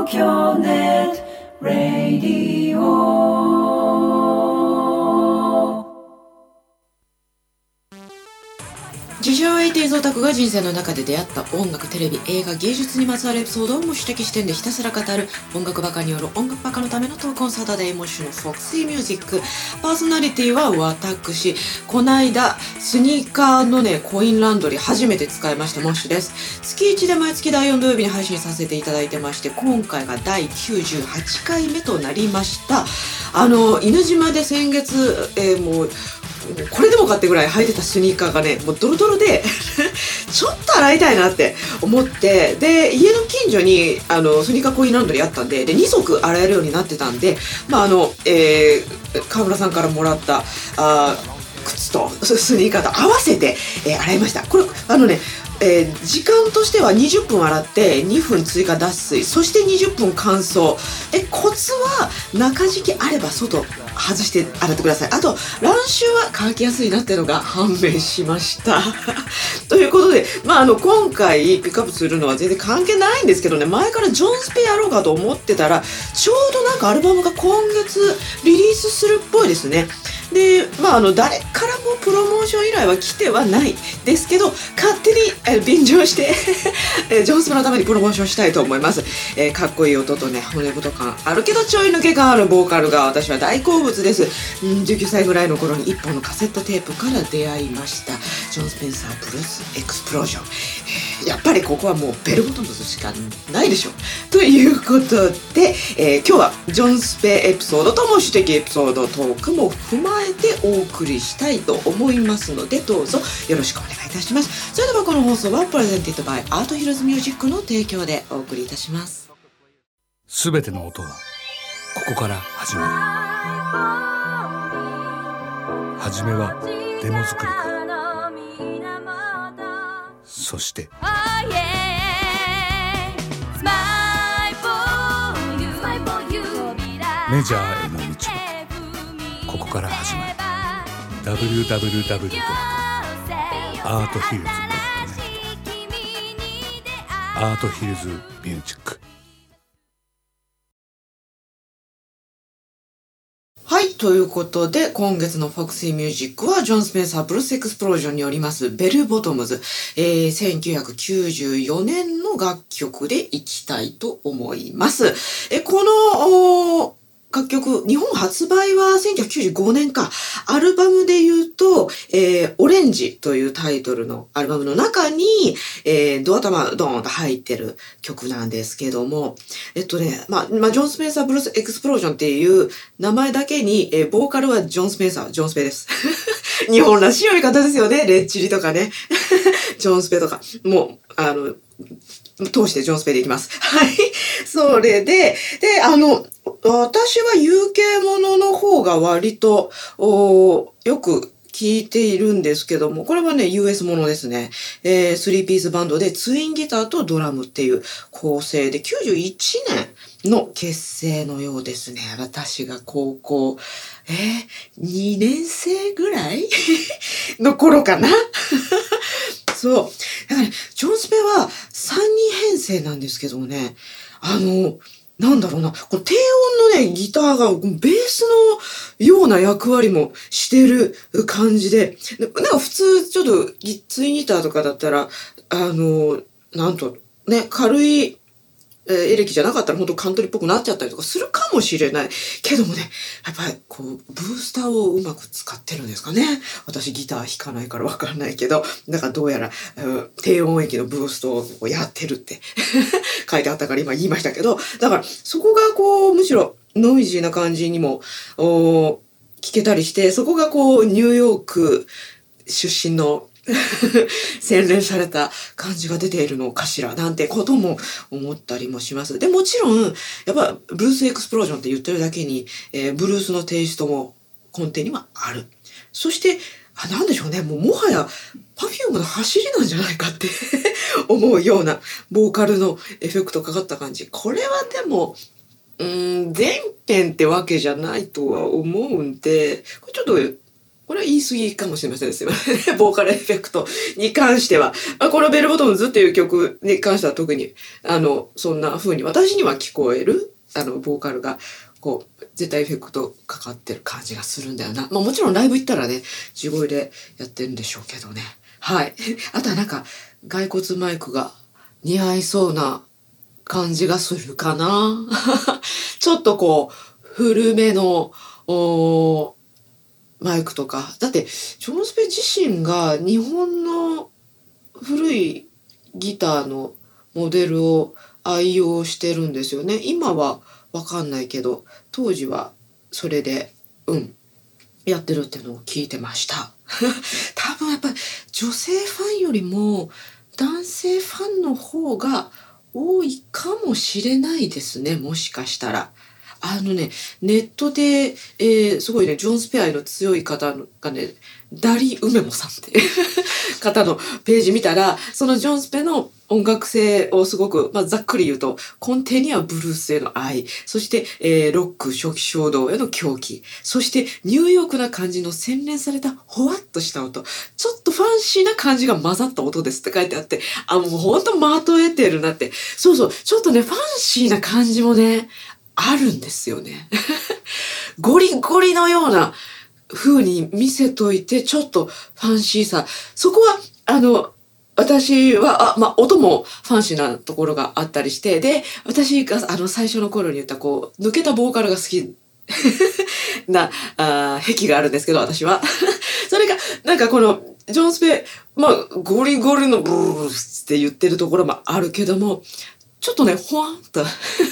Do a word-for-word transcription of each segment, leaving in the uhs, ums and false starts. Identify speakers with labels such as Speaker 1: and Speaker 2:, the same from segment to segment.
Speaker 1: 東京ネットラディオ。
Speaker 2: 自称エイティーズオタクが人生の中で出会った音楽、テレビ、映画、芸術にまつわるエピソードを無主的視点でひたすら語る音楽バカによる音楽バカのためのトークオンサタデーモッシュのフォクシーミュージック。パーソナリティは私、こないだスニーカーのねコインランドリー初めて使いましたモッシュです。月いちで毎月だいよん土曜日に配信させていただいてまして、今回がだいきゅうじゅうはちかいめとなりました。あの犬島で先月、えー、もうこれでもかってぐらい履いてたスニーカーがねもうドロドロでちょっと洗いたいなって思って、で家の近所にあのスニーカーコインランドリーあったんで、でに足洗えるようになってたんで、まああの、えー、川村さんからもらったあ靴とスニーカーと合わせて、えー、洗いました。これあのねえー、時間としてはにじゅっぷん洗ってにふん追加脱水、そしてにじゅっぷん乾燥。えコツは中敷きあれば外外して洗ってください。あと乱臭は乾きやすいなっていうのが判明しましたということで、まあ、あの今回ピックアップするのは全然関係ないんですけどね、前からジョンスペやろうかと思ってたらちょうどなんかアルバムが今月リリースするっぽいですね。で、まあ、あの誰からもプロモーション依頼は来てはないですけど、勝手にえ便乗してジョンスペのためにプロモーションしたいと思います。えー、かっこいい音とね骨太感あるけどちょい抜け感あるボーカルが私は大好物です。うん、じゅうきゅうさいぐらいの頃にいっぽんのカセットテープから出会いましたジョン・スペンサーブルースエクスプロージョン、えー、やっぱりここはもうベルボトムズしかないでしょということで、えー、今日はジョン・スペエピソードとも主的エピソードトークも踏まえてお送りしたいと思いますので、どうぞよろしくお願いいたします。それではこの放送はプレゼンティッドバイアートヒルズミュージックの提供でお送りいたします。
Speaker 3: すべての音はここから始まる。はじめはデモ作りから、そしてメジャーへの道もここから始まる。 ダブリューダブリューダブリュー ドットアートヒルズ ドットネット アートヒルズミュージック。
Speaker 2: はい、ということで今月のフォクシーミュージックはジョン・スペンサーブルースエクスプロージョンによりますベルボトムズ、えー、せんきゅうひゃくきゅうじゅうよねんの楽曲でいきたいと思います。えこの楽曲、日本発売はせんきゅうひゃくきゅうじゅうごねんか。アルバムで言うと、えー、オレンジというタイトルのアルバムの中に、えー、ドア玉ドーンと入ってる曲なんですけども、えっとね、まあ、まあ、ジョン・スペンサー・ブルース・エクスプロージョンっていう名前だけに、えー、ボーカルはジョン・スペンサー、ジョン・スペです。日本らしい読み方ですよね。レッチリとかね。ジョン・スペとか。もう、あの、通してジョンスペでいきます。はい。それで、で、あの、私は ユーケー ものの方が割と、よく聞いているんですけども、これはね、ユーエス ものですね。えー、スリーピースバンドでツインギターとドラムっていう構成できゅうじゅういちねんの結成のようですね。私が高校、えー、にねん生ぐらいの頃かなそう。だからね、ジョンスペはさんにん編成なんですけどもね、あの、なんだろうな、この低音のね、ギターがベースのような役割もしてる感じで、なんか普通ちょっとツインギターとかだったら、あの、なんと、ね、軽い、えー、エレキじゃなかったら本当カントリーっぽくなっちゃったりとかするかもしれないけどもね、やっぱりこうブースターをうまく使ってるんですかね。私ギター弾かないからわかんないけど、だからどうやら、うん、低音域のブーストをやってるって書いてあったから今言いましたけど、だからそこがこうむしろノイジーな感じにも聞けたりして、そこがこうニューヨーク出身の洗練された感じが出ているのかしらなんてことも思ったりもします。でもちろんやっぱブルースエクスプロージョンって言ってるだけに、えー、ブルースのテイストも根底にはある。そしてあなんでしょうね、もうもはやパフュームの走りなんじゃないかって思うようなボーカルのエフェクトかかった感じ。これはでもうーん全編ってわけじゃないとは思うんで、これちょっとこれは言い過ぎかもしれませんですよね。ボーカルエフェクトに関しては。このベルボトムズっていう曲に関しては特に、あの、そんな風に私には聞こえる、あの、ボーカルが、こう、絶対エフェクトかかってる感じがするんだよな。まあもちろんライブ行ったらね、地声でやってるんでしょうけどね。はい。あとはなんか、骸骨マイクが似合いそうな感じがするかな。ちょっとこう、古めの、おーマイクとか。だって、ジョン・スペ自身が日本の古いギターのモデルを愛用してるんですよね。今はわかんないけど、当時はそれで、うん、やってるっていうのを聞いてました。多分やっぱり女性ファンよりも男性ファンの方が多いかもしれないですね。もしかしたら。あのね、ネットで、えー、すごいね、ジョン・スペ愛の強い方がね、ダリ・ウメモさんって方のページ見たら、そのジョン・スペの音楽性をすごく、まあ、ざっくり言うと、根底にはブルースへの愛、そして、えー、ロック初期衝動への狂気、そしてニューヨークな感じの洗練されたほわっとした音、ちょっとファンシーな感じが混ざった音ですって書いてあって、あ、もうほんとまとえてるなって。そうそう、ちょっとね、ファンシーな感じもね、あるんですよね。ゴリゴリのような風に見せといて、ちょっとファンシーさ。そこは、あの、私は、あ、まあ、音もファンシーなところがあったりして、で、私が、あの、最初の頃に言った、こう、抜けたボーカルが好きな、あ癖があるんですけど、私は。それが、なんかこの、ジョン・スペ、まあ、ゴリゴリのブルースって言ってるところもあるけども、ちょっとね、ほわんと、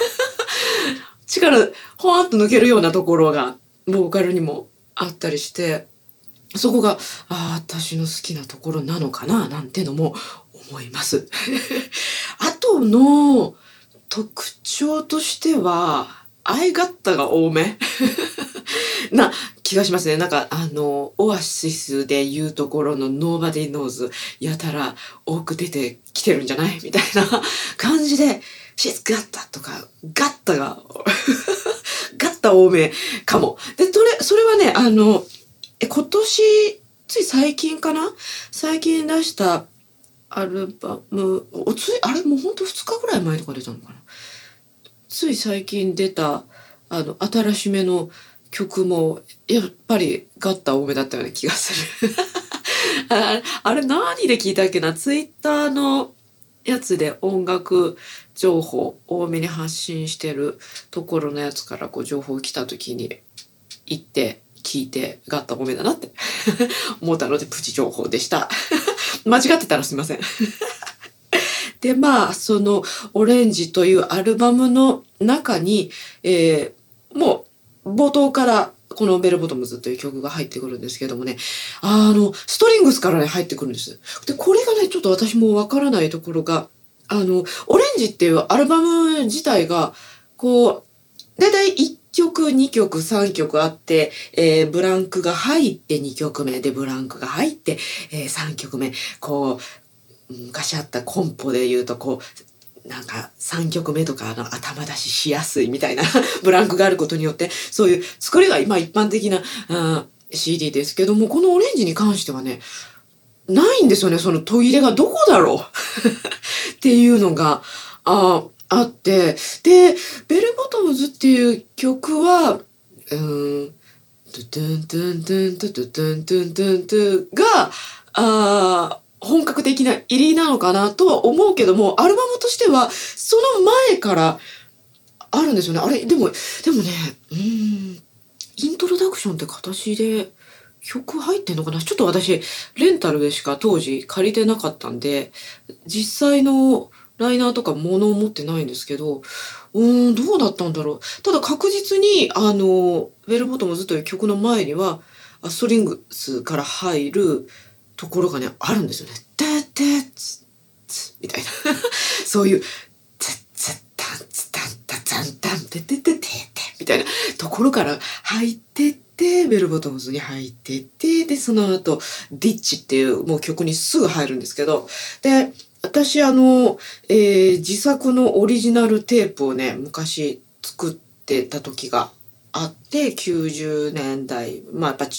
Speaker 2: 力、ほわんと抜けるようなところが、ボーカルにもあったりして、そこが、ああ、私の好きなところなのかな、なんてのも思います。あとの特徴としては、愛がったが多めな気がしますね。なんか、あの、オアシスで言うところの Nobody Knows やたら多く出てきてるんじゃないみたいな感じで、She's got that とか、ガッタが、ガッタ多めかも。で、それ、それはね、あの、え今年、つい最近かな最近出したアルバム、おつい、あれもうほんとふつかぐらい前とか出たのかなつい最近出た、あの、新しめの曲も、やっぱりガッタ多めだったような気がする。あ, あれ何で聞いたっけなツイッターのやつで音楽情報多めに発信してるところのやつからこう情報来た時に行って聞いてガッタ多めだなって思ったのでプチ情報でした。間違ってたらすいません。でまあそのオレンジというアルバムの中に、えー、もう冒頭からこのベルボトムズという曲が入ってくるんですけどもね、あの、ストリングスからね、入ってくるんです。で、これがね、ちょっと私もわからないところが、あの、オレンジっていうアルバム自体が、こう、だいたいいっきょく、にきょく、さんきょくあって、えー、ブランクが入ってにきょくめで、ブランクが入って、えー、さんきょくめ、こう、昔あったコンポで言うと、こう、なんかさんきょくめとかの頭出ししやすいみたいなブランクがあることによってそういう作りが今一般的なあ シーディー ですけどもこのオレンジに関してはねないんですよねその途切れがどこだろうっていうのがああってでベルボトムズっていう曲はうーんトゥトゥントゥントゥントゥトゥトゥントゥントゥントゥがあ本格的な入りなのかなとは思うけどもアルバムとしてはその前からあるんですよねあれでもでもねうーんイントロダクションって形で曲入ってんのかなちょっと私レンタルでしか当時借りてなかったんで実際のライナーとか物を持ってないんですけどうーんどうだったんだろうただ確実にあのベルボトムズという曲の前にはストリングスから入るところがねあるんですよね。ててつつみたいなそういうつつたんつたんたたんたんてててててみたいなところから入ってってベルボトムズに入ってってでその後ディッチっていうもう曲にすぐ入るんですけどで私あの、えー、自作のオリジナルテープをね昔作ってた時があってきゅうじゅうねんだいまあやっぱ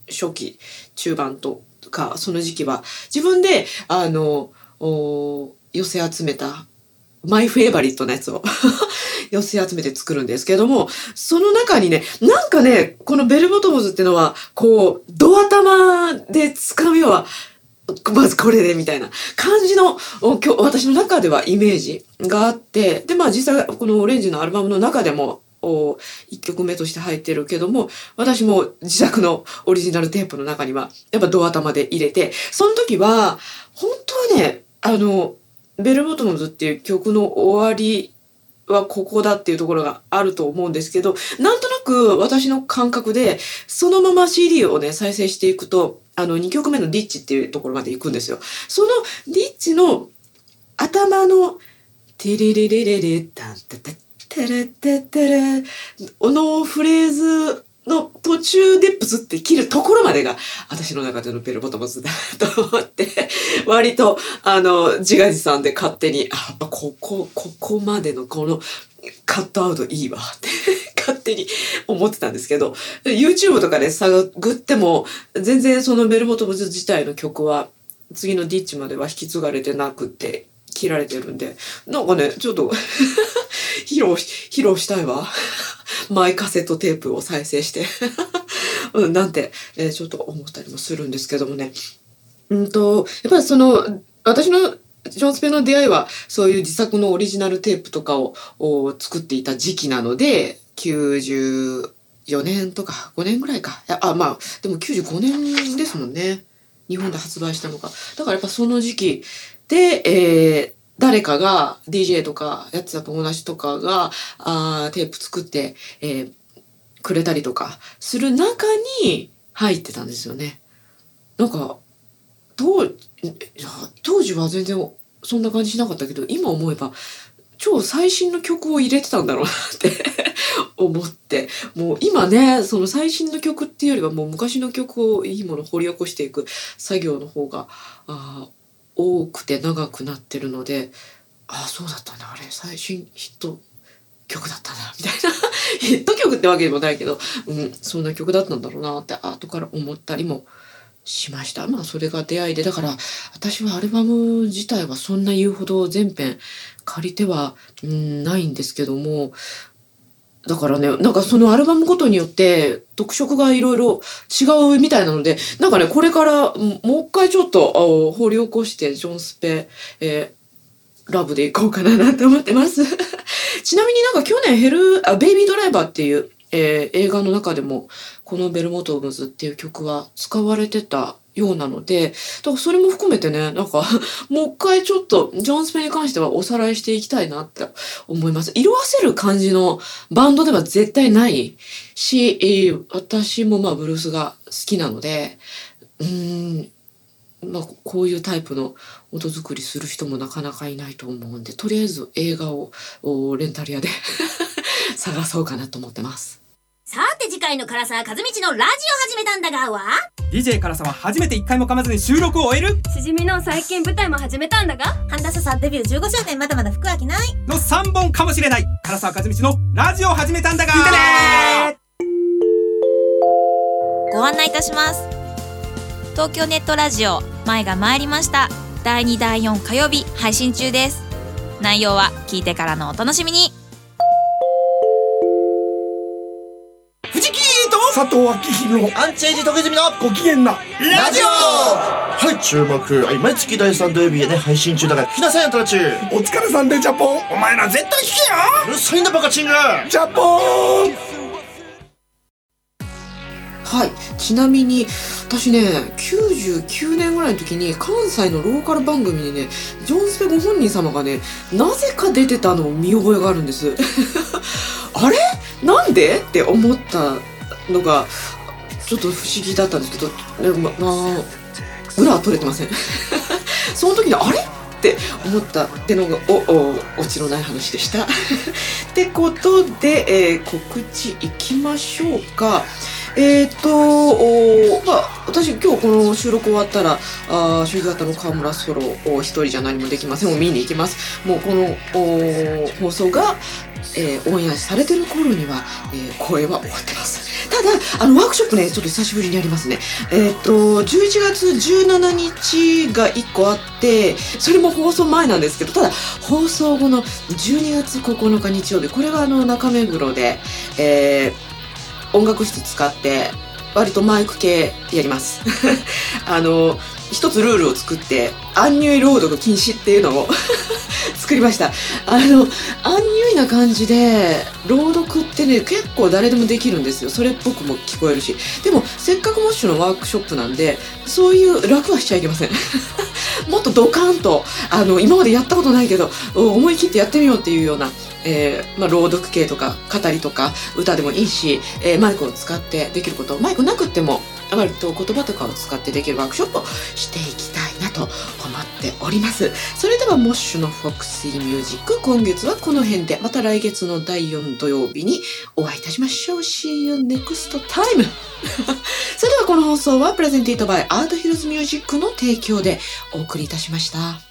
Speaker 2: 初期中盤とかその時期は自分であの寄せ集めたマイフェイバリットなやつを寄せ集めて作るんですけども、その中にね、なんかね、このベルボトムズっていうのは、こう、ドア玉で掴みは、まずこれでみたいな感じの、私の中ではイメージがあって、で、まあ実際このオレンジのアルバムの中でも、いっきょくめとして入ってるけども、私も自作のオリジナルテープの中には、やっぱドア玉で入れて、その時は、本当はね、あの、ベルボトムズっていう曲の終わりはここだっていうところがあると思うんですけど、なんとなく私の感覚でそのまま シーディー をね再生していくと、あのにきょくめのディッチっていうところまで行くんですよ。そのディッチの頭のテレレレレレタンタタテレテテレのフレーズの途中でプツって切るところまでが私の中でのベルボトムズだと思って割とあの自画自賛で勝手にあやっぱここここまでのこのカットアウトいいわって勝手に思ってたんですけど YouTube とかで探っても全然そのベルボトムズ自体の曲は次のディッチまでは引き継がれてなくて切られてるんでなんかねちょっと披露披露したいわマイカセットテープを再生して、うん、なんて、えー、ちょっと思ったりもするんですけどもね。うんと、やっぱりその、私のジョン・スペの出会いは、そういう自作のオリジナルテープとかを作っていた時期なので、きゅうじゅうよねんとかごねんぐらいか。あ、まあ、でもきゅうじゅうごねんですもんね。日本で発売したのが。だからやっぱその時期で、えー誰かが ディージェー とかやってた友達とかがあテープ作って、えー、くれたりとかする中に入ってたんですよね。なんか当当時は全然そんな感じしなかったけど今思えば超最新の曲を入れてたんだろうなって思ってもう今ねその最新の曲っていうよりはもう昔の曲をいいものを掘り起こしていく作業の方があ多くて長くなってるのでああそうだったんだあれ最新ヒット曲だったなみたいなヒット曲ってわけでもないけど、うん、そんな曲だったんだろうなって後から思ったりもしました。まあそれが出会いでだから私はアルバム自体はそんな言うほど全編借りては、うん、ないんですけどもだからね、なんかそのアルバムごとによって特色がいろいろ違うみたいなので、なんかね、これからもう一回ちょっと掘り起こしてジョンスペ、えー、ラブでいこうかななんて思ってます。ちなみになんか去年ヘル、あ、ベイビードライバーっていう、えー、映画の中でもこのベルボトムズっていう曲は使われてたようなので、だからそれも含めてね、なんかもう一回ちょっとジョンスペに関してはおさらいしていきたいなって思います。色あせる感じのバンドでは絶対ないし、えー、私もまあブルースが好きなので、うーん、まあこういうタイプの音作りする人もなかなかいないと思うんで、とりあえず映画をレンタル屋で探そうかなと思ってます。
Speaker 4: さて次回の唐沢和道のラジオ始めたんだがは
Speaker 5: ディージェー 唐沢初めて一回も噛まずに収録を終える
Speaker 6: しじみの最近舞台も始めたんだが
Speaker 4: 神田笹デビューじゅうごしゅうねんまだまだ服飽きない
Speaker 5: のさんぼんかもしれない唐沢和道のラジオ始めたんだが聞いてね
Speaker 7: ご案内いたします。東京ネットラジオ前が参りました。だいにだいよん火曜日配信中です。内容は聞いてからのお楽しみに。
Speaker 5: 藤木と
Speaker 8: 佐藤明宏
Speaker 9: アンチエイジ徳泉の
Speaker 8: ご機嫌な
Speaker 9: ラジオはい注目、はい、毎月だいさん土曜日へね配信中だから聞きなさいあんたたち。
Speaker 8: お疲れさんでジャポン。
Speaker 5: お前ら絶対聞けよ。
Speaker 9: うるさいんだバカチンが
Speaker 8: ジャポン。
Speaker 2: はい、ちなみに私ねきゅうじゅうきゅうねんぐらいの時に関西のローカル番組にねジョンスペご本人様がねなぜか出てたのを見覚えがあるんですあれなんでって思ったのがちょっと不思議だったんですけど、でもまあ裏は取れてませんその時にあれって思ったってのがおおオチのない話でしたってことで、えー、告知いきましょうか。えーとまあ、私今日この収録終わったらあ主義型の河村ソロを一人じゃ何もできませんを見に行きます。もうこの放送が、えー、オンエアされてる頃には、えー、公演は終わってます。 ただあのワークショップねちょっと久しぶりにやりますね。えっとじゅういちがつじゅうしちにちがいっこあって、それも放送前なんですけど、ただ放送後のじゅうにがつここのか日曜日、これはあの中目黒で、えー、音楽室使って割とマイク系やりますあの一つルールを作って、アンニュイ朗読禁止っていうのを作りました。あのアンニュイな感じで朗読ってね結構誰でもできるんですよ。それっぽくも聞こえるし、でもせっかくモッシュのワークショップなんで、そういう楽はしちゃいけませんもっとドカーンとあの今までやったことないけど思い切ってやってみようっていうような、えーまあ、朗読系とか語りとか歌でもいいし、えー、マイクを使ってできること、マイクなくっても割と言葉とかを使ってできるワークショップをしていきたいなと思っております。それではモッシュのフォクシーミュージック、今月はこの辺で、また来月のだいよん土曜日にお会いいたしましょう。 See you next time それではこの放送はプレゼンティートバイアートヒルズミュージックの提供でお送りいたしました。